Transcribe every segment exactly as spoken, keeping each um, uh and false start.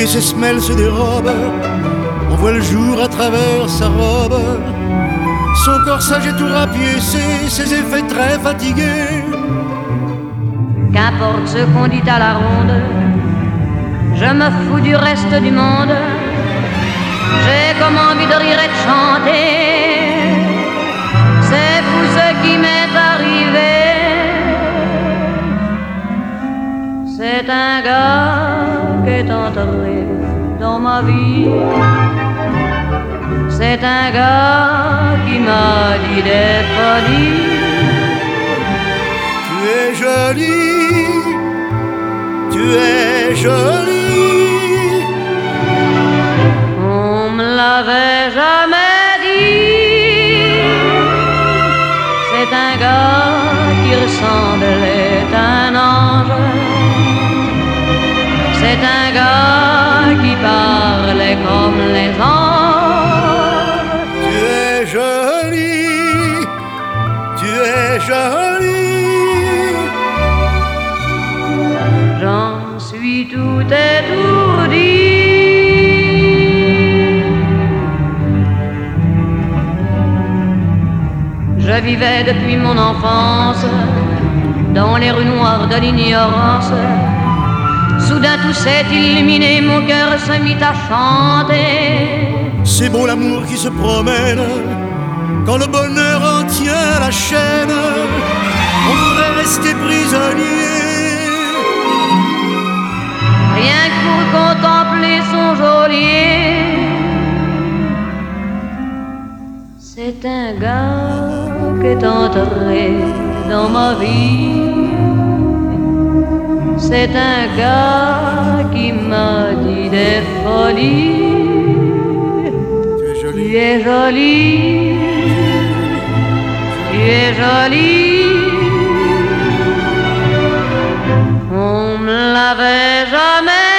ses semelles se dérobent, on voit le jour à travers sa robe. Son corsage est tout rapiécé, ses effets très fatigués. Qu'importe ce qu'on dit à la ronde, je me fous du reste du monde. J'ai comme envie de rire et de chanter. C'est fou ce qui m'est arrivé. C'est un gars qui est entré dans ma vie. C'est un gars qui m'a dit des folies. Tu es jolie, tu es jolie. On me l'avait jamais dit. C'est un gars qui ressemblait à un ange. C'est un gars qui parlait comme les anges. Tu es jolie, tu es jolie. J'en suis tout étourdi. Je vivais depuis mon enfance dans les rues noires de l'ignorance. Soudain tout s'est illuminé, mon cœur se mit à chanter. C'est beau l'amour qui se promène, quand le bonheur en tient la chaîne. On voudrait rester prisonnier, rien que pour contempler son geôlier. C'est un gars qui est entré dans ma vie. C'est un gars qui m'a dit des folies. tu es jolie, Tu es jolie, tu es jolie. On me l'avait jamais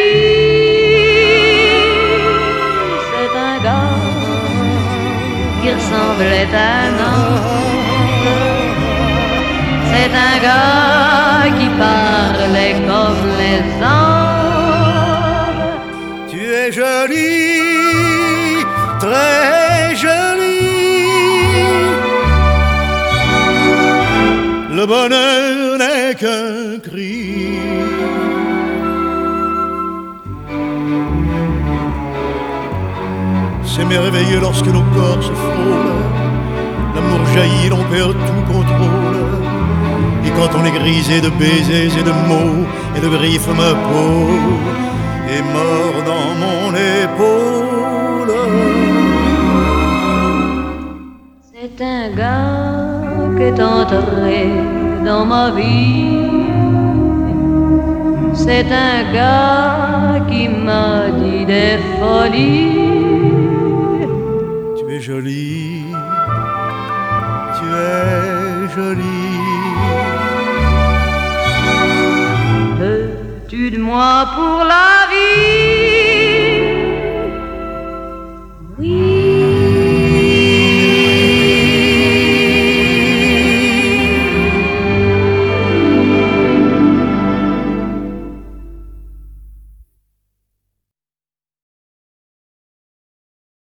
dit. C'est un gars qui ressemblait à un ange. C'est un gars qui parlait comme les anges. tu es jolie, très jolie. Le bonheur n'est qu'un cri. C'est merveilleux lorsque nos corps se frôlent. L'amour jaillit, l'on perd tout contrôle. Et quand on est grisé de baisers et de mots et de griffes, ma peau est mort dans mon épaule. C'est un gars qui est entré dans ma vie. C'est un gars qui m'a dit des folies. Tu es jolie, tu es jolie. Veux-tu de moi pour la vie?